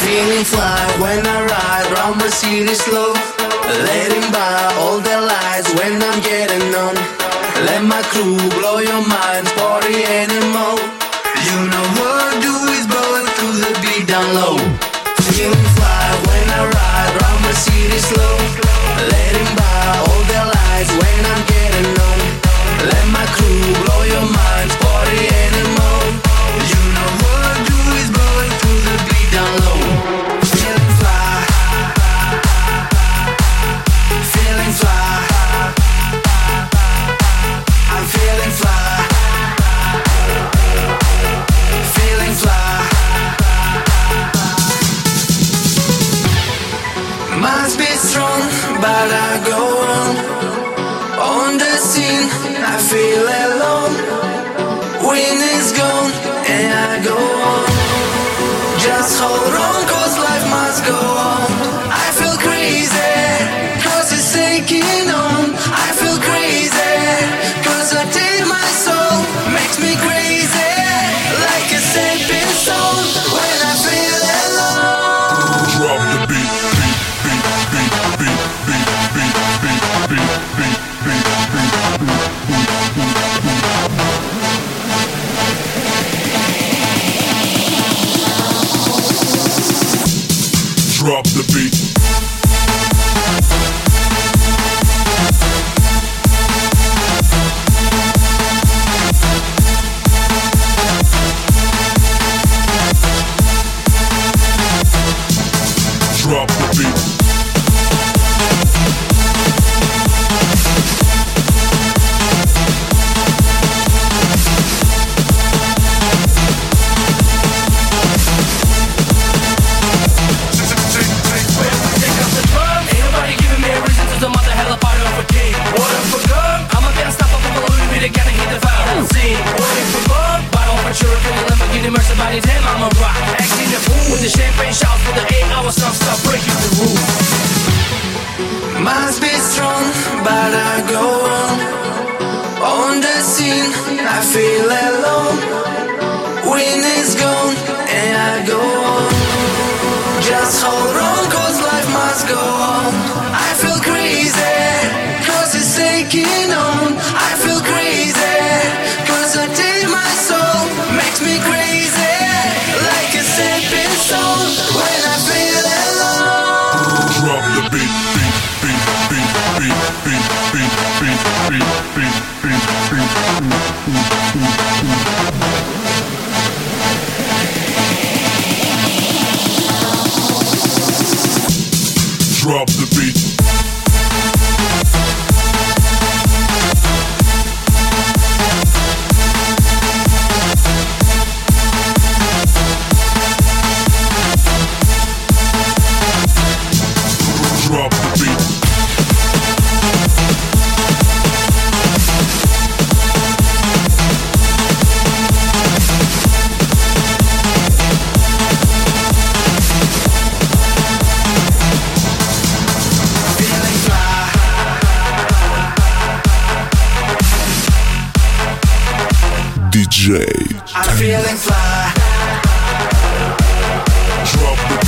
Feeling fly when I ride round the city slow. Letting by all the lights when I'm getting on. Let my crew blow your mind, party anymore. You know what I do is blow it through the beat down low. Feeling fly when I ride round the city slow. Letting by all the lights when I'm getting on. Let my crew blow your mind, party anymore. You know what I do is blow it through the beat down low. Feeling fly, feeling fly. I'm feeling fly, feeling fly. Must be strong, but I go on the scene. I feel alone. Wind is gone, and I go on. Just hold on, cause life must go on. I feel crazy, cause it's taking on. I feel crazy, cause I did my soul. Makes me crazy, like a stepping stone. When I feel alone. Drop the beat, beat, beat, beat, beat, beat, beat, beat, beat, beat, beat, beat. Drop the beat. Drop the beat. I'm a rock, acting the fool with the champagne shouts for the 8 hours non-stop breaking the rules. Must be strong, but I go on the scene. I feel alone. Wind is gone, and I go on. Just hold on, cause life must go on. I feel crazy, cause it's taking on. I feel crazy, cause I did my soul. Makes me crazy, like a stepping stone. When I feel alone. Drop the beat, beat, beat, beat, beat, beat, beat, beat, beat, beat, beat, beat. Drop the beat. Drop the beat. Feeling fly. DJ. I'm feeling fly. Drop the